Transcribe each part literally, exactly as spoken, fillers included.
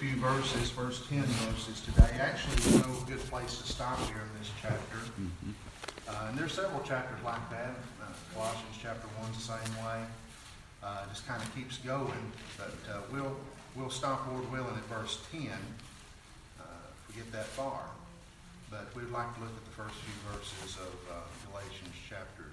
few verses, first ten verses today. Actually, there's no good place to stop here in this chapter. Mm-hmm. Uh, and there's several chapters like that. Uh, Colossians chapter one's the same way. Uh, just kind of keeps going. But uh, we'll we'll stop, Lord willing, at verse ten uh, if we get that far. But we'd like to look at the first few verses of uh, Galatians chapter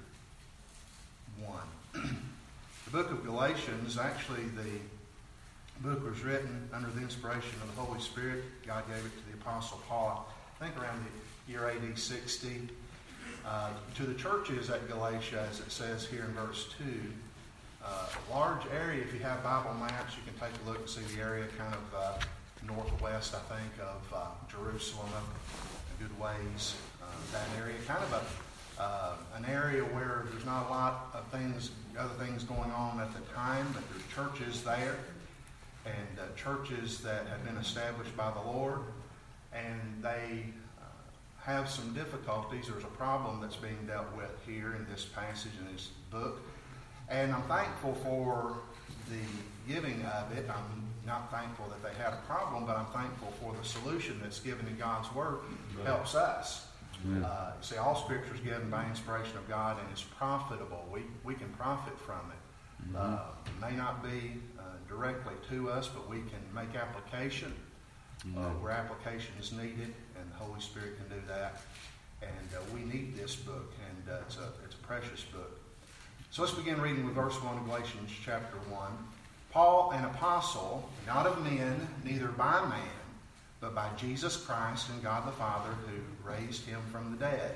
one. The book of Galatians, actually the book was written under the inspiration of the Holy Spirit. God gave it to the Apostle Paul, I think around the year A D sixty. Uh, to the churches at Galatia, as it says here in verse two, uh, a large area. If you have Bible maps, you can take a look and see the area kind of uh, northwest, I think, of uh, Jerusalem, up a good ways. Uh, that area, kind of a uh, an area where there's not a lot of things, other things going on at the time, but there's churches there, and uh, churches that have been established by the Lord, and they have some difficulties. There's a problem that's being dealt with here in this passage, in this book. And I'm thankful for the giving of it. I'm not thankful that they had a problem, but I'm thankful for the solution that's given in God's Word. Right. Helps us. Yeah. Uh, see, all Scripture is given by inspiration of God and is profitable. We we can profit from it. Mm-hmm. Uh, it may not be uh, directly to us, but we can make application uh, where application is needed. And the Holy Spirit can do that. And uh, we need this book, and uh, it's, a, it's a precious book. So let's begin reading with verse one of Galatians chapter one. Paul, an apostle, not of men, neither by man, but by Jesus Christ and God the Father, who raised him from the dead,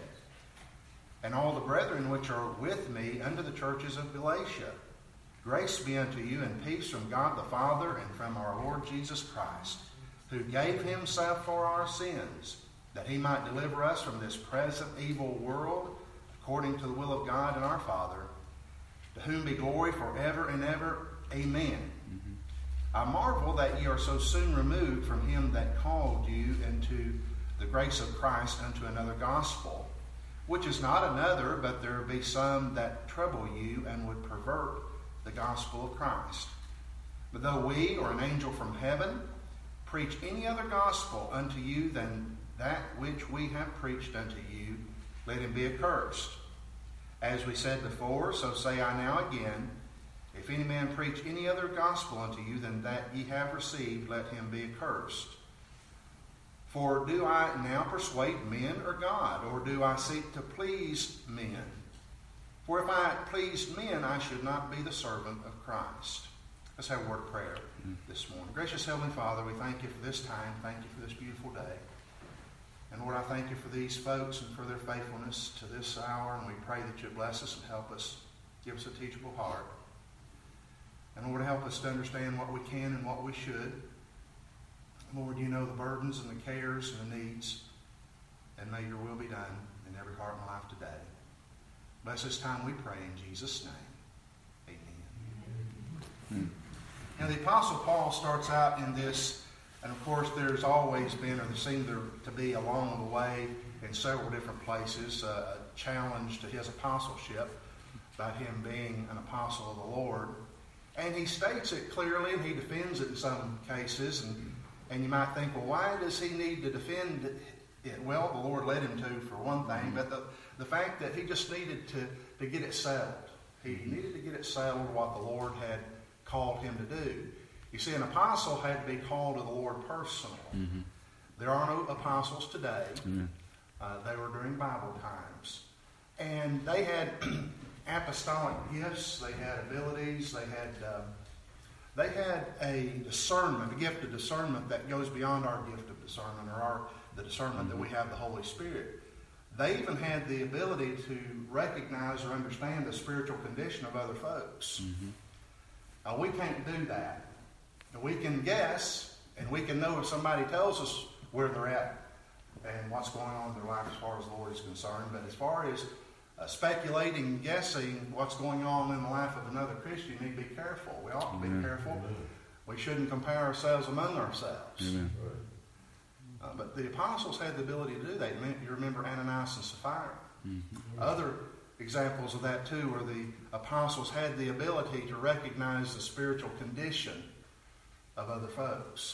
and all the brethren which are with me unto the churches of Galatia. Grace be unto you, and peace from God the Father and from our Lord Jesus Christ, who gave himself for our sins, that he might deliver us from this present evil world, according to the will of God and our Father, to whom be glory forever and ever. Amen. Mm-hmm. I marvel that ye are so soon removed from him that called you into the grace of Christ unto another gospel, which is not another, but there be some that trouble you and would pervert the gospel of Christ. But though we, or an angel from heaven, preach any other gospel unto you than that which we have preached unto you, let him be accursed. As we said before, so say I now again, if any man preach any other gospel unto you than that ye have received, let him be accursed. For do I now persuade men or God, or do I seek to please men? For if I pleased men, I should not be the servant of Christ. Let's have a word of prayer this morning. Gracious Heavenly Father, we thank you for this time. Thank you for this beautiful day. And Lord, I thank you for these folks and for their faithfulness to this hour. And we pray that you bless us and help us. Give us a teachable heart. And Lord, help us to understand what we can and what we should. Lord, you know the burdens and the cares and the needs. And may your will be done in every heart and life today. Bless this time, we pray in Jesus' name. Amen. Hmm. Now, the Apostle Paul starts out in this, and of course there's always been, or there seemed to be along the way in several different places, uh, a challenge to his apostleship about him being an apostle of the Lord. And he states it clearly, and he defends it in some cases. And, and you might think, well, why does he need to defend it? Well, the Lord led him to, for one thing, but the, the fact that he just needed to, to get it settled. He needed to get it settled what the Lord had called him to do. You see, an apostle had to be called to the Lord personally. Mm-hmm. There are no apostles today. Mm-hmm. Uh, they were during Bible times. And they had apostolic gifts. They had abilities. They had uh, they had a discernment, a gift of discernment that goes beyond our gift of discernment, or our the discernment mm-hmm. that we have the Holy Spirit. They even had the ability to recognize or understand the spiritual condition of other folks. Mm-hmm. Uh, we can't do that. We can guess, and we can know if somebody tells us where they're at and what's going on in their life as far as the Lord is concerned. But as far as uh, speculating and guessing what's going on in the life of another Christian, you need to be careful. We ought to be Amen. careful. Amen. We shouldn't compare ourselves among ourselves. Amen. Uh, but the apostles had the ability to do that. You remember Ananias and Sapphira. Mm-hmm. Other examples of that too, where the apostles had the ability to recognize the spiritual condition of other folks.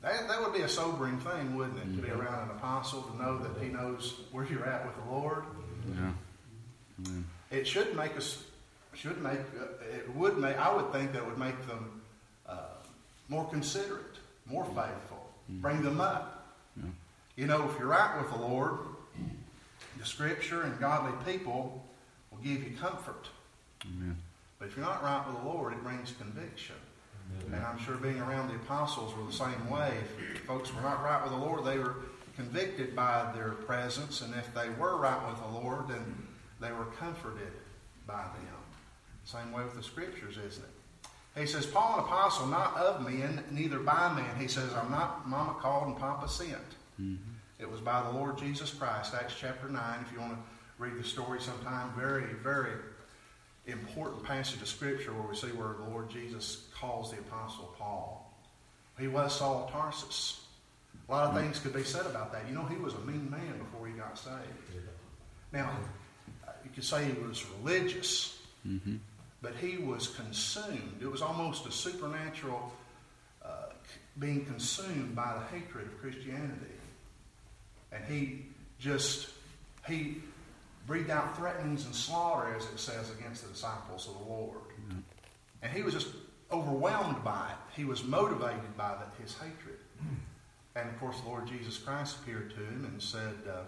That, that would be a sobering thing, wouldn't it? Mm-hmm. To be around an apostle, to know that he knows where you're at with the Lord. Yeah. Mm-hmm. It should make us, should make, uh, it would make, I would think that it would make them uh, more considerate, more faithful, mm-hmm. bring them up. Yeah. You know, if you're right with the Lord, the Scripture and godly people will give you comfort. Amen. But if you're not right with the Lord, it brings conviction. Amen. And I'm sure being around the apostles were the same way. If folks were not right with the Lord, they were convicted by their presence. And if they were right with the Lord, then they were comforted by them. Same way with the Scriptures, isn't it? He says, Paul, an apostle, not of men, neither by man. He says, I'm not mama called and papa sent. Mm-hmm. It was by the Lord Jesus Christ. Acts chapter nine, if you want to read the story sometime, very, very important passage of Scripture where we see where the Lord Jesus calls the Apostle Paul. He was Saul of Tarsus. A lot of things could be said about that. You know, he was a mean man before he got saved. Now, you could say he was religious, mm-hmm. but he was consumed. It was almost a supernatural uh, being consumed by the hatred of Christianity. And he just, he breathed out threatenings and slaughter, as it says, against the disciples of the Lord. Mm-hmm. And he was just overwhelmed by it. He was motivated by the, his hatred. Mm-hmm. And of course, the Lord Jesus Christ appeared to him and said, uh,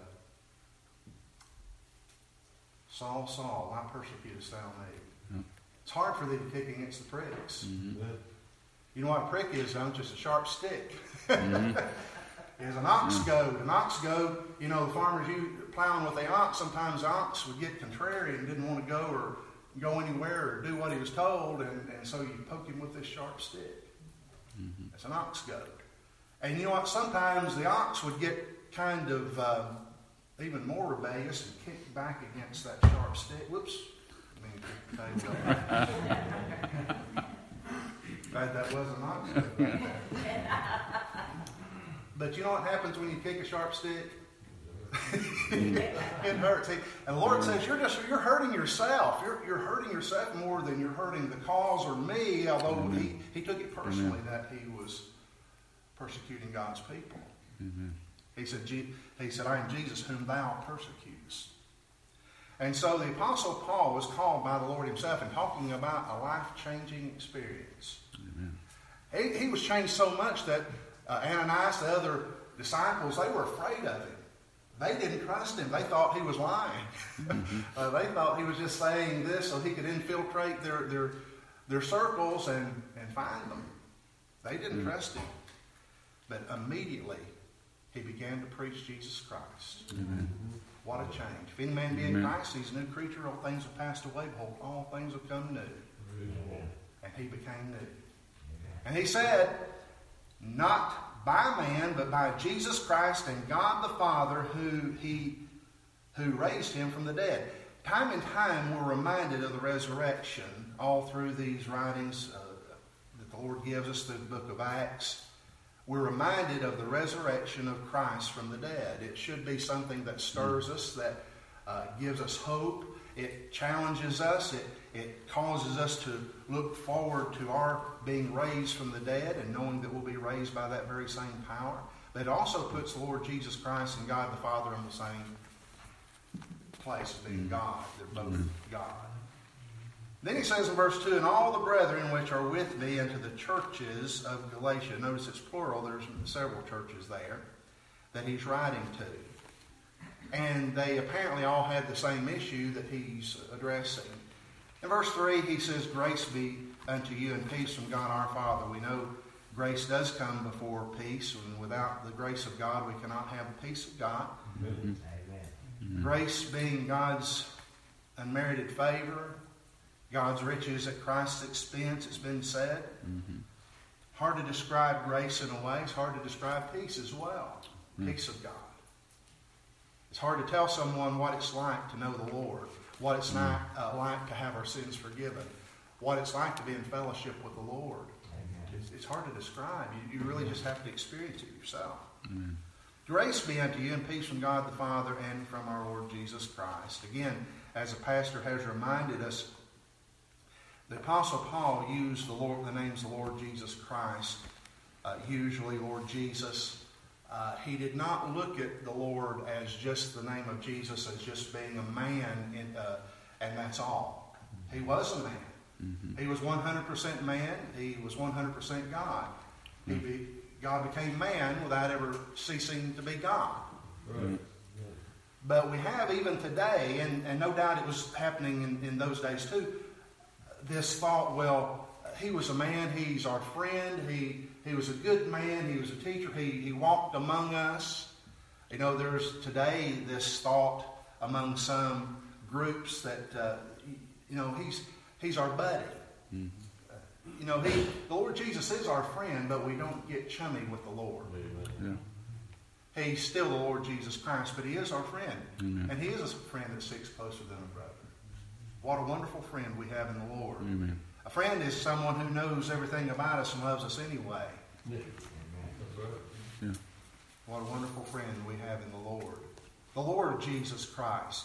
Saul, Saul, why persecutest thou me? Mm-hmm. It's hard for thee to kick against the pricks. Mm-hmm. You know what a prick is, though? Just a sharp stick. Mm-hmm. Is an ox goad. An ox goad, you know, the farmers you plowing with the ox, sometimes the ox would get contrary and didn't want to go or go anywhere or do what he was told, and, and so you poke him with this sharp stick. Mm-hmm. It's an ox goad. And you know what? Sometimes the ox would get kind of uh, even more rebellious and kick back against that sharp stick. Whoops. I mean, kick the table. Glad that wasn't an ox goad. But you know what happens when you kick a sharp stick? It hurts. And the Lord says, you're just you're hurting yourself. You're you're hurting yourself more than you're hurting the cause or me, although mm-hmm. he, he took it personally mm-hmm. that he was persecuting God's people. Mm-hmm. He said, he said, I am Jesus whom thou persecutest. And so the Apostle Paul was called by the Lord himself and talking about a life-changing experience. Mm-hmm. He, he was changed so much that Uh, Ananias, the other disciples, they were afraid of him. They didn't trust him. They thought he was lying. Mm-hmm. uh, they thought he was just saying this so he could infiltrate their their, their circles and, and find them. They didn't mm-hmm. trust him. But immediately, he began to preach Jesus Christ. Mm-hmm. What a change. If any man be in Christ, he's a new creature. All things have passed away. Behold, all things have come new. Mm-hmm. And he became new. And he said, not by man, but by Jesus Christ and God the Father who he who raised him from the dead. Time and time we're reminded of the resurrection all through these writings uh, that the Lord gives us through the book of Acts. We're reminded of the resurrection of Christ from the dead. It should be something that stirs us, that uh, gives us hope. It challenges us. It It causes us to look forward to our being raised from the dead and knowing that we'll be raised by that very same power. But it also puts the Lord Jesus Christ and God the Father in the same place as being God. They're both God. Then he says in verse two, and all the brethren which are with me unto the churches of Galatia. Notice it's plural. There's several churches there that he's writing to. And they apparently all had the same issue that he's addressing. In verse three, he says, grace be unto you and peace from God our Father. We know grace does come before peace, and without the grace of God, we cannot have the peace of God. Mm-hmm. Mm-hmm. Grace being God's unmerited favor, God's riches at Christ's expense, it's been said. Mm-hmm. Hard to describe grace in a way. It's hard to describe peace as well. Mm-hmm. Peace of God. It's hard to tell someone what it's like to know the Lord. What it's not uh, like to have our sins forgiven. What it's like to be in fellowship with the Lord. It's, it's hard to describe. You, you really just have to experience it yourself. Amen. Grace be unto you and peace from God the Father and from our Lord Jesus Christ. Again, as a pastor has reminded us, the Apostle Paul used the Lord, the names of the Lord Jesus Christ uh, usually Lord Jesus, uh, he did not look at the Lord as just the name of Jesus, as just being a man, in, uh, and that's all. He was a man. Mm-hmm. He was one hundred percent man. He was one hundred percent God. He be, God became man without ever ceasing to be God. Right. But we have even today, and, and no doubt it was happening in, in those days too, this thought, well, he was a man, he's our friend, he he was a good man, he was a teacher, he, he walked among us. You know, there's today this thought among some groups that, uh, you know, he's he's our buddy. Mm-hmm. Uh, you know, he, the Lord Jesus is our friend, but we don't get chummy with the Lord. Yeah. He's still the Lord Jesus Christ, but he is our friend. Amen. And he is a friend that sticks closer than a brother. What a wonderful friend we have in the Lord. Amen. A friend is someone who knows everything about us and loves us anyway. Yeah. Yeah. What a wonderful friend we have in the Lord. The Lord Jesus Christ.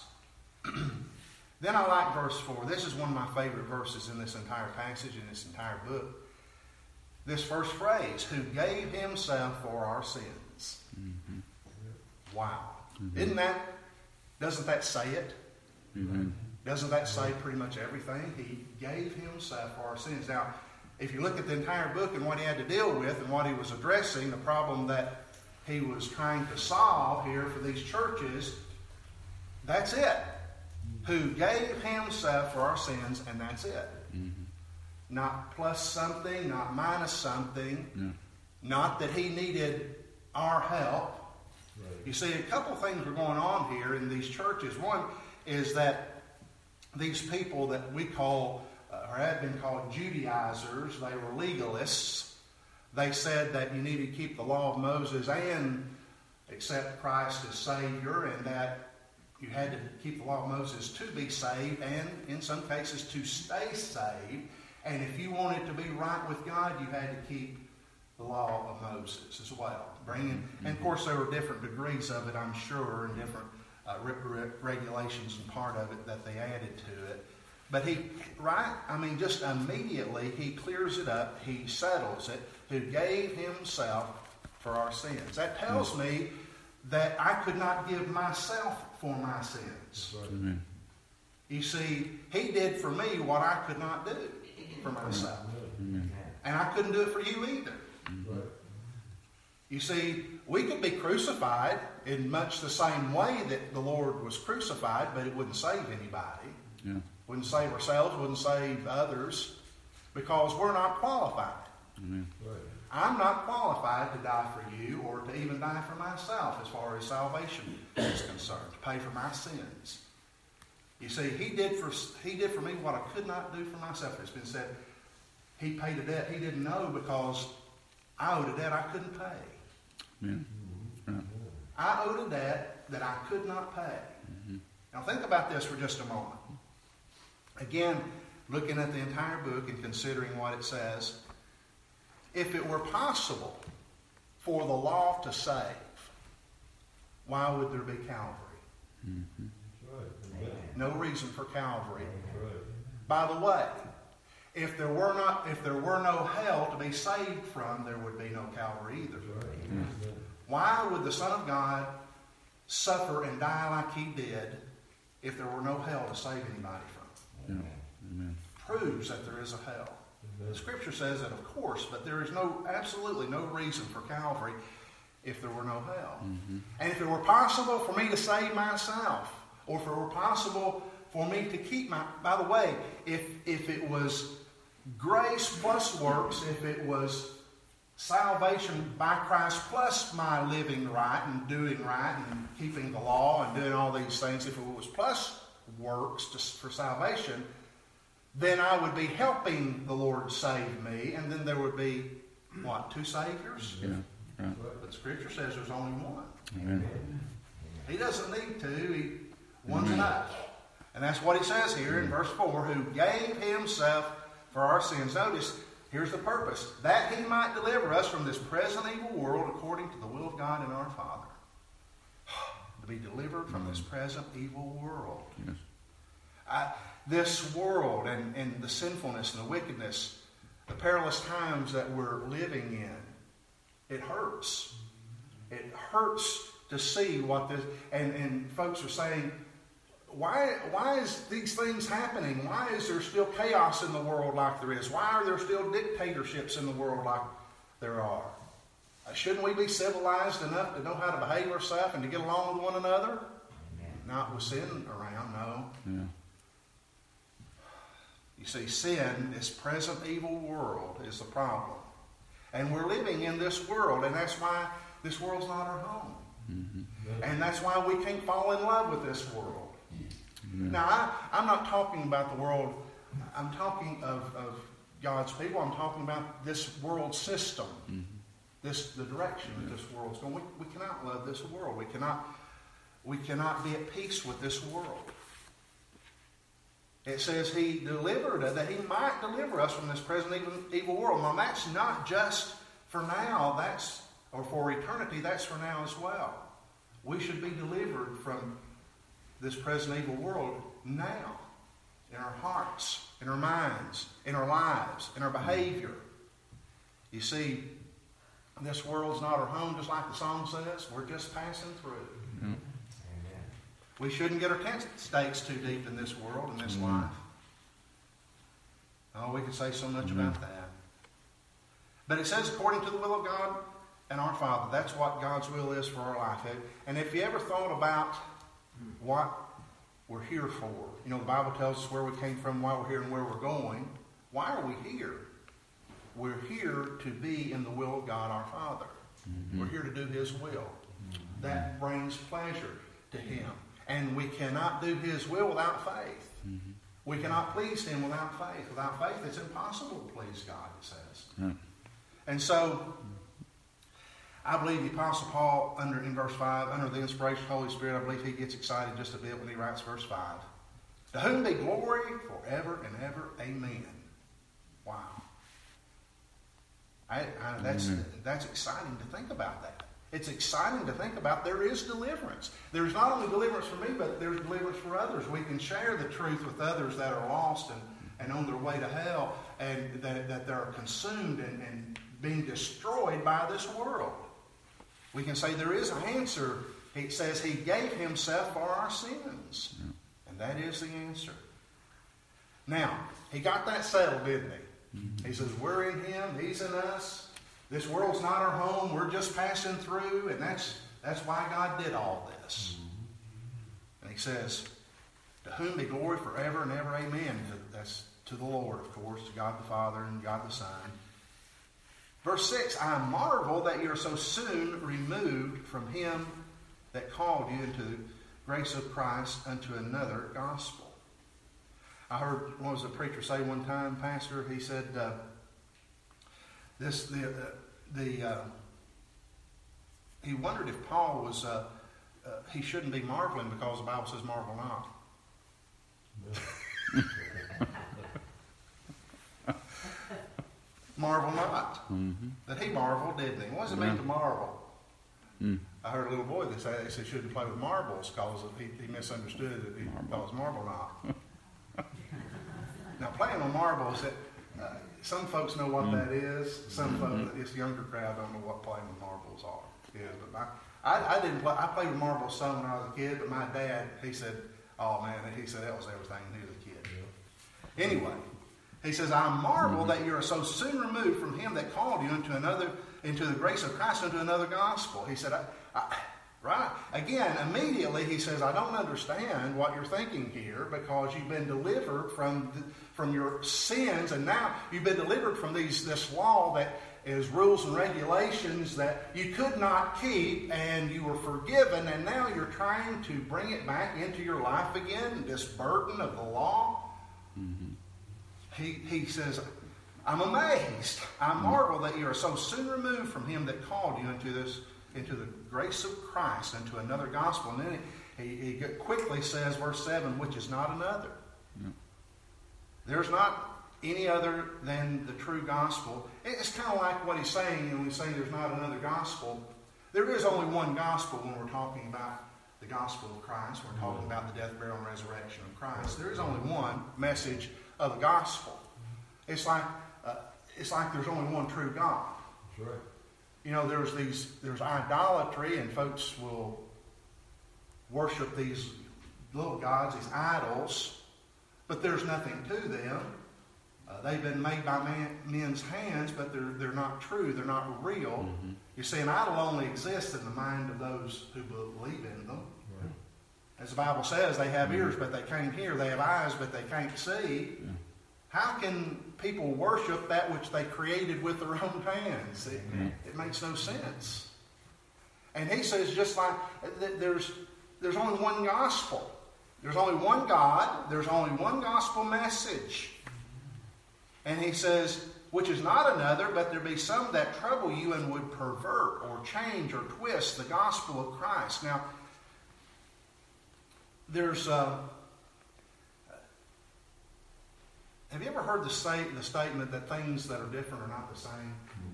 Then I like verse four. This is one of my favorite verses in this entire passage, in this entire book. This first phrase, who gave himself for our sins. Mm-hmm. Wow. Mm-hmm. Isn't that, doesn't that say it? Mm-hmm. Doesn't that say pretty much everything? He gave himself for our sins. Now, if you look at the entire book and what he had to deal with and what he was addressing, the problem that he was trying to solve here for these churches, that's it. Who gave himself for our sins, and that's it. Mm-hmm. Not plus something, not minus something. Yeah. Not that he needed our help. Right. You see, a couple things were going on here in these churches. One is that these people that we call, uh, or had been called Judaizers, they were legalists. They said that you needed to keep the law of Moses and accept Christ as Savior, and that you had to keep the law of Moses to be saved, and in some cases to stay saved. And if you wanted to be right with God, you had to keep the law of Moses as well. Bringing, mm-hmm. And of course, there were different degrees of it, I'm sure, and different uh, re- re- regulations and part of it that they added to it. But he, right, I mean, just immediately, he clears it up, he settles it, who gave himself for our sins. That tells mm-hmm. me that I could not give myself for my sins. Right. Mm-hmm. You see, he did for me what I could not do for myself. Mm-hmm. And I couldn't do it for you either. Mm-hmm. You see, we could be crucified in much the same way that the Lord was crucified, but it wouldn't save anybody. Yeah. Wouldn't save ourselves, wouldn't save others, because we're not qualified. Mm-hmm. Right. I'm not qualified to die for you or to even die for myself as far as salvation is concerned, to pay for my sins. You see, he did for he did for me what I could not do for myself. It's been said, he paid a debt he didn't know because I owed a debt I couldn't pay. Yeah. Yeah. I owed a debt that I could not pay. Mm-hmm. Now think about this for just a moment. Again, looking at the entire book and considering what it says, if it were possible for the law to save, why would there be Calvary? Mm-hmm. No reason for Calvary. By the way, if there were not, if there were no hell to be saved from, there would be no Calvary either. Mm-hmm. Why would the Son of God suffer and die like he did if there were no hell to save anybody from? Yeah. Amen. Proves that there is a hell. The Scripture says that, of course, but there is no, absolutely no reason for Calvary if there were no hell. Mm-hmm. And if it were possible for me to save myself, or if it were possible for me to keep my, by the way, if if it was grace plus works, if it was salvation by Christ plus my living right and doing right and keeping the law and doing all these things, if it was plus works just for salvation, then I would be helping the Lord save me, and then there would be, what, two Saviors? Yeah. Yeah. But Scripture says there's only one. Amen. He doesn't need two. He, one's Amen. Enough. And that's what he says here in verse four, who gave himself for our sins. Notice, here's the purpose, that he might deliver us from this present evil world according to the will of God and our Father. To be delivered from this present evil world. Yes. I, this world and, and the sinfulness and the wickedness, the perilous times that we're living in, It hurts. It hurts to see what this, and, and folks are saying, why, why is these things happening? Why is there still chaos in the world like there is? Why are there still dictatorships in the world like there are? Uh, shouldn't we be civilized enough to know how to behave ourselves and to get along with one another? Amen. Not with sin around, no. Yeah. You see, sin, this present evil world, is the problem. And we're living in this world, and that's why this world's not our home. Mm-hmm. And that's why we can't fall in love with this world. Mm-hmm. Now, I, I'm not talking about the world. I'm talking of, of God's people. I'm talking about this world system, mm-hmm. this the direction that this world's going. We, we cannot love this world. We cannot, we cannot be at peace with this world. It says he delivered, that he might deliver us from this present evil, evil world. Now, that's not just for now, that's or for eternity, that's for now as well. We should be delivered from this present evil world now, in our hearts, in our minds, in our lives, in our behavior. You see, this world's not our home, just like the song says. We're just passing through. Mm-hmm. We shouldn't get our tent stakes too deep in this world, in this mm-hmm. life. Oh, we could say so much mm-hmm. about that. But it says, according to the will of God and our Father, that's what God's will is for our life. And if you ever thought about what we're here for, you know, the Bible tells us where we came from, why we're here, and where we're going. Why are we here? We're here to be in the will of God our Father. Mm-hmm. We're here to do His will. Mm-hmm. That brings pleasure to Him. And we cannot do His will without faith. Mm-hmm. We cannot please Him without faith. Without faith, it's impossible to please God, it says. Mm-hmm. And so, I believe the Apostle Paul, under in verse five, under the inspiration of the Holy Spirit, I believe he gets excited just a bit when he writes verse five. To whom be glory forever and ever. Amen. Wow. I, I, that's, mm-hmm. that's exciting to think about that. It's exciting to think about there is deliverance. There's not only deliverance for me, but there's deliverance for others. We can share the truth with others that are lost and, and on their way to hell, and that, that they're consumed and, and being destroyed by this world. We can say there is an answer. He says He gave Himself for our sins. Yeah. And that is the answer. Now, He got that settled, didn't He? Mm-hmm. He says, we're in Him, He's in us. This world's not our home. We're just passing through, and that's that's why God did all this. Mm-hmm. And He says, to whom be glory forever and ever, amen. That's to the Lord, of course, to God the Father and God the Son. Verse six, I marvel that you are so soon removed from Him that called you into the grace of Christ unto another gospel. I heard, what was the preacher say one time, Pastor? He said, uh, this the, uh, the uh, he wondered if Paul was, uh, uh, he shouldn't be marveling because the Bible says marvel not. Marvel not. Mm-hmm. That he marveled, didn't he? What does it yeah. mean to marvel? Mm. I heard a little boy that said he shouldn't play with marbles because he, he misunderstood it. He marble. thought it was marble not. Now, playing on marbles, it, uh, some folks know what mm. that is. Some mm-hmm. folks, this younger crowd, don't know what playing with marbles are. Yeah, but I, I, I didn't play. I played with marbles some when I was a kid, but my dad, he said, "Oh man," he said that was everything when he was a kid. Yeah. Anyway. He says, I marvel mm-hmm. that you are so soon removed from Him that called you into another, into the grace of Christ, into another gospel. He said, I, I, right. Again, immediately he says, I don't understand what you're thinking here because you've been delivered from, the, from your sins, and now you've been delivered from these this law that is rules and regulations that you could not keep, and you were forgiven, and now you're trying to bring it back into your life again, this burden of the law. Mm-hmm. He, he says, I'm amazed. I marvel that you are so soon removed from Him that called you into this, into the grace of Christ, into another gospel. And then he, he, he quickly says, verse seven, which is not another. Yeah. There's not any other than the true gospel. It's kind of like what he's saying when he's saying there's not another gospel. There is only one gospel when we're talking about the gospel of Christ. We're talking about the death, burial, and resurrection of Christ. There is only one message of the gospel. It's like uh, it's like there's only one true God. That's right. you know, there's these, there's idolatry, and folks will worship these little gods, these idols, but there's nothing to them. Uh, they've been made by man, men's hands, but they're they're not true. They're not real. Mm-hmm. You see, an idol only exists in the mind of those who believe in them. Right. As the Bible says, they have ears, but they can't hear. They have eyes, but they can't see. Yeah. How can people worship that which they created with their own hands? It, mm-hmm. it makes no sense. And he says, just like there's there's only one gospel. There's only one God. There's only one gospel message. And he says, which is not another, but there be some that trouble you and would pervert or change or twist the gospel of Christ. Now, there's... Uh, have you ever heard the, say, the statement that things that are different are not the same?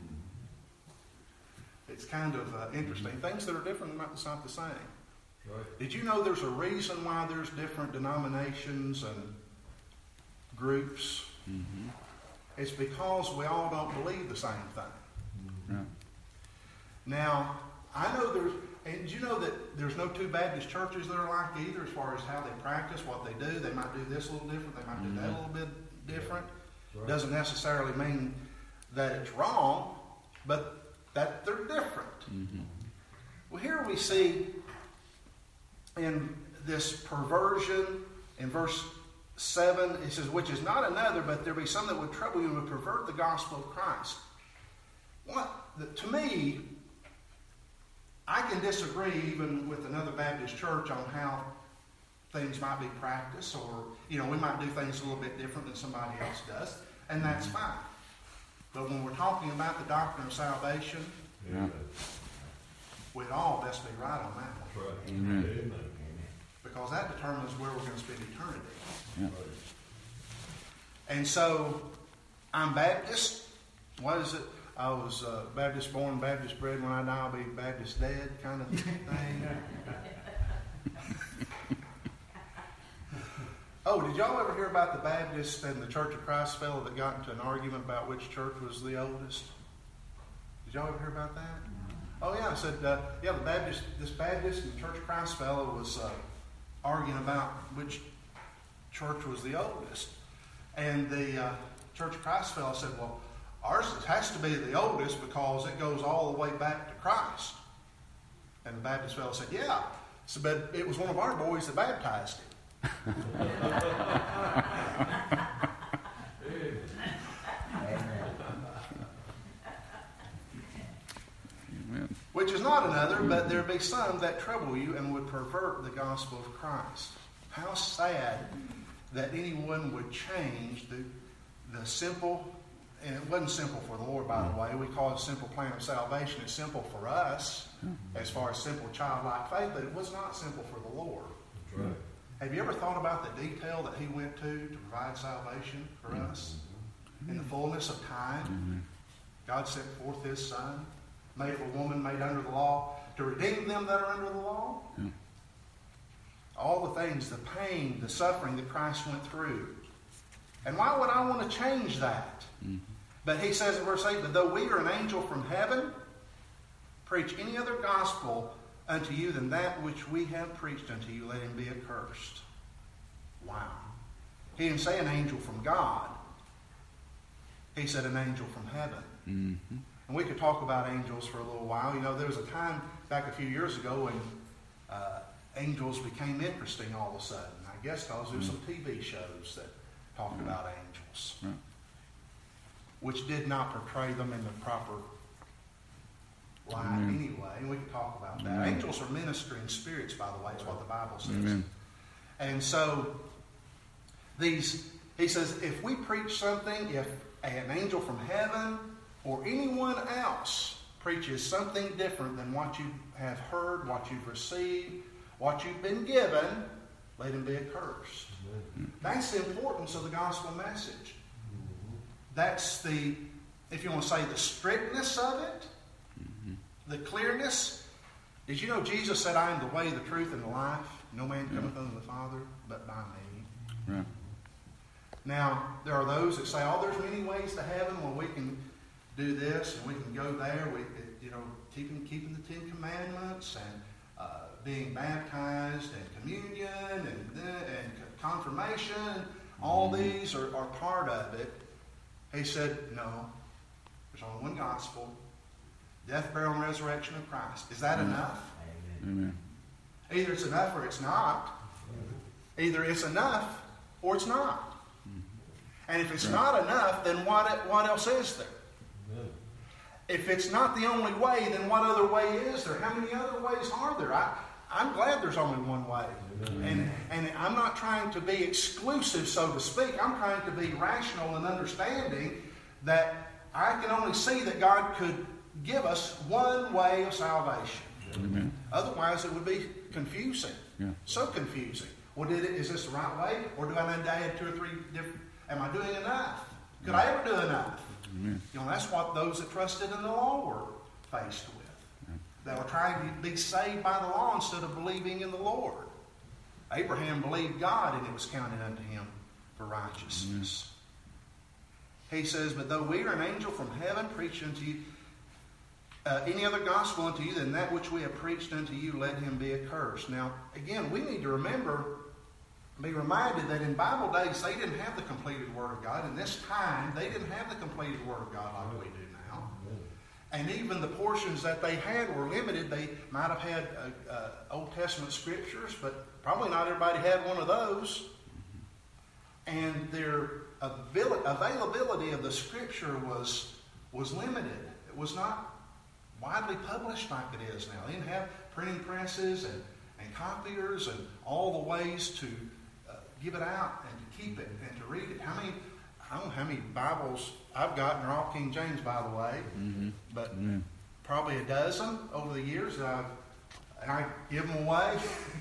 It's kind of uh, interesting. Things that are different are not, not the same. Right. Did you know there's a reason why there's different denominations and groups? Mm-hmm. It's because we all don't believe the same thing. Mm-hmm. Now, I know there's, and did you know that there's no two Baptist churches that are like either as far as how they practice, what they do? They might do this a little different, they might mm-hmm. do that a little bit different. Right. Doesn't necessarily mean that it's wrong, but that they're different. Mm-hmm. Well, here we see in this perversion in verse seven, it says, which is not another, but there be some that would trouble you and would pervert the gospel of Christ. What, the, to me, I can disagree even with another Baptist church on how things might be practiced, or, you know, we might do things a little bit different than somebody else does, and that's fine. But when we're talking about the doctrine of salvation, yeah. we'd all best be right on that one. Right. Amen. Because that determines where we're going to spend eternity. Yeah. And so, I'm Baptist. What is it? I was uh, Baptist born, Baptist bred. When I die, I'll be Baptist dead, kind of thing. Oh, did y'all ever hear about the Baptist and the Church of Christ fellow that got into an argument about which church was the oldest? Did y'all ever hear about that? Oh yeah, I said, uh, yeah, the Baptist, this Baptist and the Church of Christ fellow was uh, arguing about which church was the oldest. And the uh, Church of Christ fellow said, well, ours has to be the oldest because it goes all the way back to Christ. And the Baptist fellow said, yeah, so, but it was one of our boys that baptized him. Amen. Which is not another, but there be some that trouble you and would pervert the gospel of Christ. How sad that anyone would change the the simple, and it wasn't simple for the Lord, by the way. We call it a simple plan of salvation. It's simple for us as far as simple childlike faith, but it was not simple for the Lord. That's right. Have you ever thought about the detail that he went to to provide salvation for mm-hmm. us? In the fullness of time, mm-hmm. God sent forth his Son, made of a woman, made under the law, to redeem them that are under the law. Mm-hmm. All the things, the pain, the suffering that Christ went through. And why would I want to change that? Mm-hmm. But he says in verse eight, but though we are an angel from heaven, preach any other gospel unto you than that which we have preached unto you, let him be accursed. Wow. He didn't say an angel from God. He said an angel from heaven. Mm-hmm. And we could talk about angels for a little while. You know, there was a time back a few years ago when uh, angels became interesting all of a sudden. I guess because there's mm-hmm. some T V shows that talked mm-hmm. about angels, mm-hmm. which did not portray them in the proper light mm-hmm. anyway. And we could talk about that. Mm-hmm. Angels are ministering spirits, by the way. It's what the Bible says. Mm-hmm. And so, these, he says, if we preach something, if an angel from heaven or anyone else preaches something different than what you have heard, what you've received, what you've been given, let him be accursed. Mm-hmm. That's the importance of the gospel message. Mm-hmm. That's the, if you want to say, the strictness of it, mm-hmm. the clearness. Did you know Jesus said, I am the way, the truth, and the life? No man cometh yeah. unto the Father but by me. Right. Now, there are those that say, oh, there's many ways to heaven. Well, we can do this and we can go there. We, it, you know, keeping keeping the Ten Commandments and uh, being baptized and communion and and confirmation, all these are, are part of it. He said, no, there's only one gospel, death, burial, and resurrection of Christ. Is that Amen. enough? Amen. Either it's enough or it's not. Either it's enough or it's not. And if it's Right. not enough, then what, what else is there? If it's not the only way, then what other way is there? How many other ways are there? I, I'm glad there's only one way. And, and I'm not trying to be exclusive, so to speak. I'm trying to be rational and understanding that I can only see that God could give us one way of salvation. Amen. Otherwise, it would be confusing. Yeah. So confusing. Well, did it, is this the right way? Or do I need to add two or three different? Am I doing enough? Could I ever do enough? Amen. You know, that's what those that trusted in the law were faced with. Yeah. They were trying to be saved by the law instead of believing in the Lord. Abraham believed God, and it was counted unto him for righteousness. Mm-hmm. He says, but though we are an angel from heaven, preach unto you uh, any other gospel unto you than that which we have preached unto you, let him be accursed. Now, again, we need to remember, be reminded that in Bible days, they didn't have the completed Word of God. In this time, they didn't have the completed Word of God like we do now. And even the portions that they had were limited. They might have had uh, uh, Old Testament scriptures, but probably not everybody had one of those. And their avail- availability of the scripture was, was limited. It was not widely published like it is now. They didn't have printing presses and, and copiers and all the ways to uh, give it out and to keep it and to read it. How many, I don't know how many Bibles I've got, and they're all King James, by the way, Mm-hmm. but Amen. probably a dozen over the years that I've, and I give them away.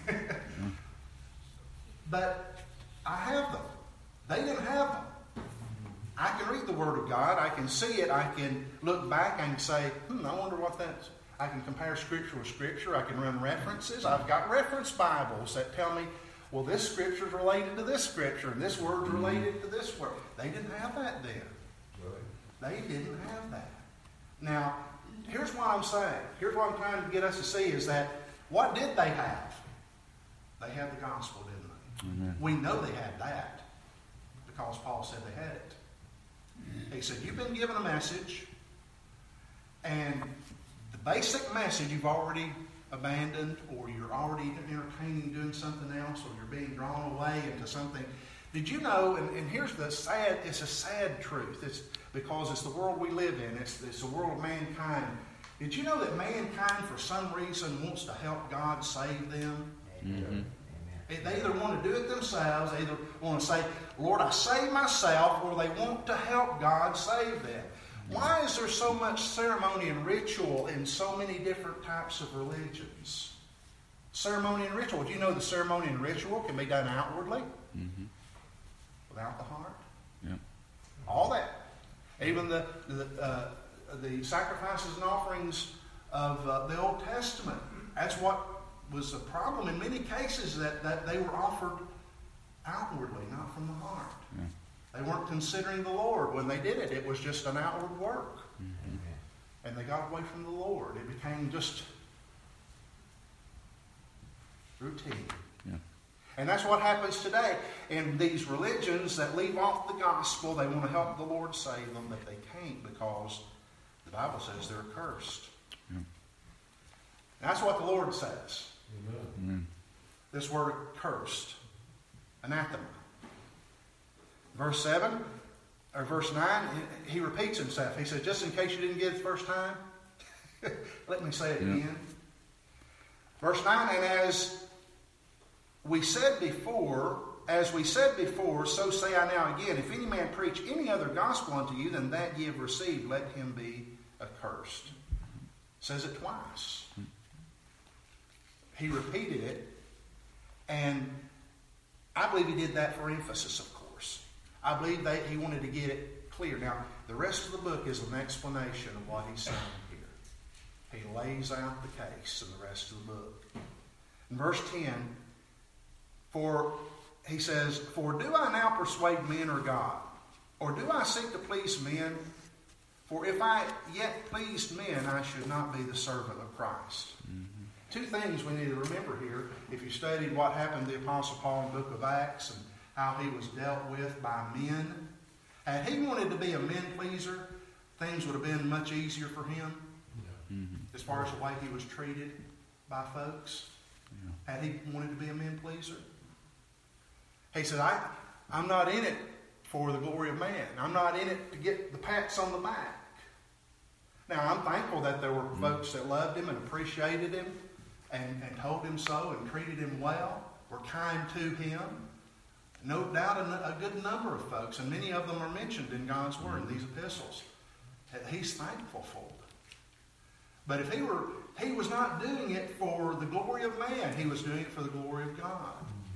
But I have them. They didn't have them. I can read the Word of God. I can see it. I can look back and say, hmm, I wonder what that's. I can compare Scripture with Scripture. I can run references. I've got reference Bibles that tell me, well, this Scripture is related to this Scripture, and this word is related to this word. They didn't have that then. They didn't have that. Now, here's what I'm saying. Here's what I'm trying to get us to see is that what did they have? They had the gospel, didn't they? Amen. We know they had that because Paul said they had it. He said, you've been given a message, and the basic message you've already abandoned, or you're already entertaining doing something else, or you're being drawn away into something. Did you know, and, and here's the sad, it's a sad truth. It's because it's the world we live in. It's, it's the world of mankind. Did you know that mankind, for some reason, wants to help God save them? Mm-hmm. They either want to do it themselves, they either want to say, Lord, I save myself, or they want to help God save them. Why is there so much ceremony and ritual in so many different types of religions? Ceremony and ritual. Do you know the ceremony and ritual can be done outwardly? Mm-hmm. Without the heart? Yeah. All that. Even the, the, uh, the sacrifices and offerings of uh, the Old Testament. That's what was the problem in many cases, that, that they were offered outwardly, not from the heart. Yeah. They weren't considering the Lord when they did it. It was just an outward work. Mm-hmm. And they got away from the Lord. It became just routine. Yeah. And that's what happens today in these religions that leave off the gospel. They want to help the Lord save them, but they can't because the Bible says they're cursed. Yeah. That's what the Lord says. Amen. This word cursed. Anathema. Verse seven, or verse nine, he, he repeats himself. He says, just in case you didn't get it the first time, let me say it Yeah. again. Verse nine, and as we said before, as we said before, so say I now again, if any man preach any other gospel unto you than that ye have received, let him be accursed. Says it twice. He repeated it, and I believe he did that for emphasis, of course. I believe that he wanted to get it clear. Now, the rest of the book is an explanation of what he's saying here. He lays out the case in the rest of the book. In verse ten, for he says, for do I now persuade men or God? Or do I seek to please men? For if I yet pleased men, I should not be the servant of Christ. Mm-hmm. Two things we need to remember here. If you studied what happened to the Apostle Paul in the book of Acts and how he was dealt with by men, had he wanted to be a men pleaser, things would have been much easier for him. Yeah. Mm-hmm. As far as the way he was treated by folks. Yeah. Had he wanted to be a men pleaser. He said, I, I'm not in it for the glory of man. I'm not in it to get the pats on the back. Now, I'm thankful that there were mm-hmm. folks that loved him and appreciated him and, and told him so and treated him well, were kind to him. No doubt a, a good number of folks, and many of them are mentioned in God's Word, in these epistles. He's thankful for them. But if he were, he was not doing it for the glory of man. He was doing it for the glory of God.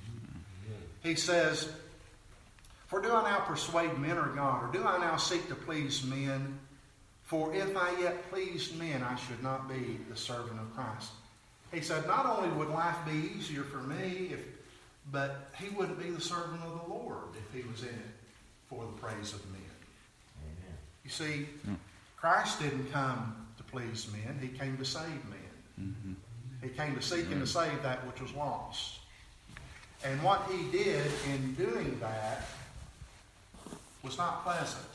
He says, for do I now persuade men or God, or do I now seek to please men? For if I yet pleased men, I should not be the servant of Christ. He said, not only would life be easier for me, if, but he wouldn't be the servant of the Lord if he was in it for the praise of men. Amen. You see, mm. Christ didn't come to please men. He came to save men. Mm-hmm. He came to seek mm-hmm. and to save that which was lost. And what he did in doing that was not pleasant.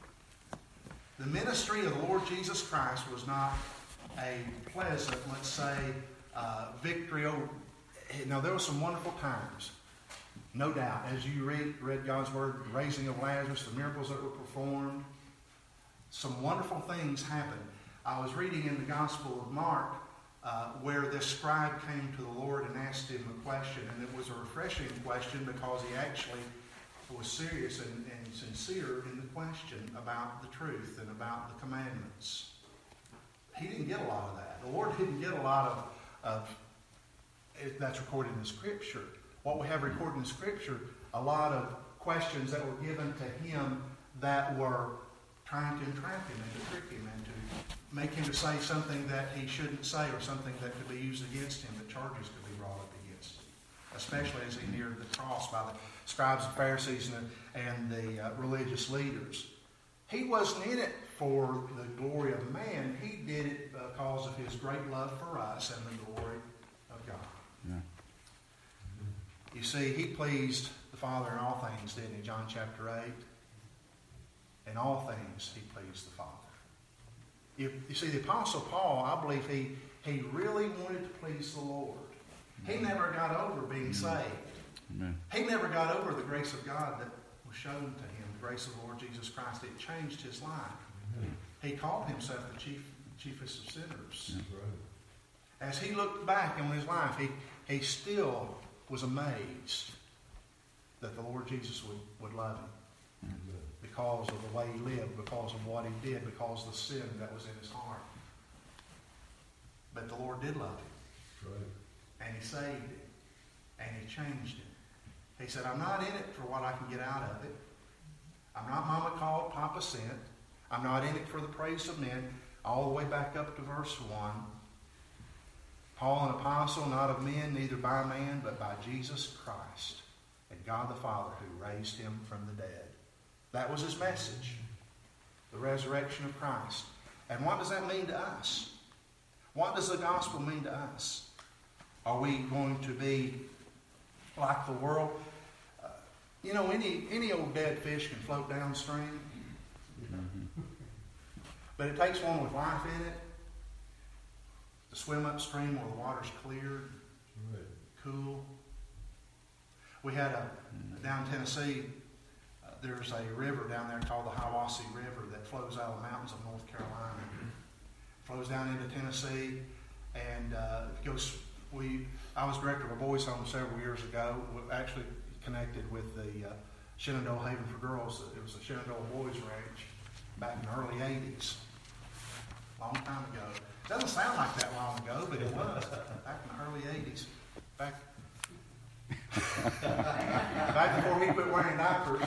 The ministry of the Lord Jesus Christ was not a pleasant, let's say, uh, victory over. Now, there were some wonderful times, no doubt, as you read, read God's Word, the raising of Lazarus, the miracles that were performed. Some wonderful things happened. I was reading in the Gospel of Mark uh, where this scribe came to the Lord and asked him a question, and it was a refreshing question because he actually was serious and, and sincere in the question about the truth and about the commandments. He didn't get a lot of that. The Lord didn't get a lot of, of that's recorded in the Scripture. What we have recorded in the Scripture, a lot of questions that were given to him that were trying to entrap him and to trick him and to make him to say something that he shouldn't say or something that could be used against him, that charges could be brought up against him, especially as he neared the cross by the scribes and Pharisees and, and the uh, religious leaders. He wasn't in it for the glory of man. He did it because of his great love for us and the glory of God. Yeah. You see, he pleased the Father in all things, didn't he? John chapter eight. In all things, he pleased the Father. You, you see, the Apostle Paul, I believe he, he really wanted to please the Lord. He never got over being saved. Amen. He never got over the grace of God that was shown to him, the grace of the Lord Jesus Christ. It changed his life. Amen. He called himself the chief, chiefest of sinners. Right. As he looked back in his life, he, he still was amazed that the Lord Jesus would, would love him. Amen. Because of the way he lived, because of what he did, because of the sin that was in his heart. But the Lord did love him. Right. And he saved him. And he changed him. He said, I'm not in it for what I can get out of it. I'm not mama called, papa sent. I'm not in it for the praise of men. All the way back up to verse one. Paul, an apostle, not of men, neither by man, but by Jesus Christ and God the Father who raised him from the dead. That was his message. The resurrection of Christ. And what does that mean to us? What does the gospel mean to us? Are we going to be like the world? Uh, you know, any any old dead fish can float downstream. Mm-hmm. But it takes one with life in it to swim upstream where the water's cleared, right. Cool. We had a, down in Tennessee, uh, there's a river down there called the Hiwassee River that flows out of the mountains of North Carolina. It flows down into Tennessee, and uh, it goes. We I was director of a boys' home several years ago. We actually connected with the uh, Shenandoah Haven for Girls. It was a Shenandoah Boys Ranch back in the early eighties, long time ago. It doesn't sound like that long ago, but it was back in the early eighties. Back. Back before he quit wearing diapers.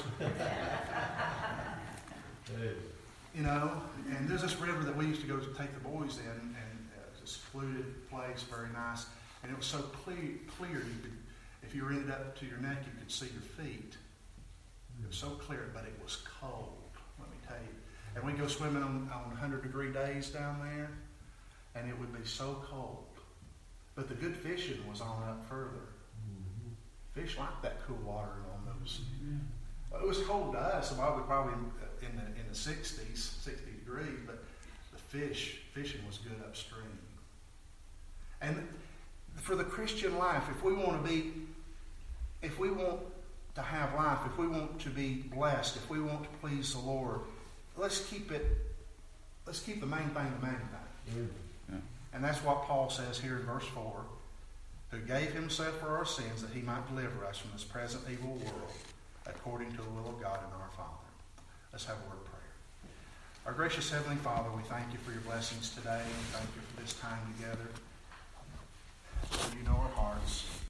You know, and there's this river that we used to go to take the boys in, and uh, it's a secluded place, very nice. And it was so clear, clear you could, if you were in it up to your neck, you could see your feet. It was so clear, but it was cold, let me tell you. And we go swimming on, on one hundred degree days down there, and it would be so cold. But the good fishing was on up further. Fish like that cool water on those. Well, it was cold to us, so I was probably in the in the sixties, sixty degrees, but the fish, fishing was good upstream. And for the Christian life, if we want to be, if we want to have life, if we want to be blessed, if we want to please the Lord, let's keep it, let's keep the main thing the main thing. Yeah. And that's what Paul says here in verse four, who gave himself for our sins that he might deliver us from this present evil world, according to the will of God and our Father. Let's have a word of prayer. Our gracious Heavenly Father, we thank you for your blessings today, and thank you for this time together. Lord, you know our hearts.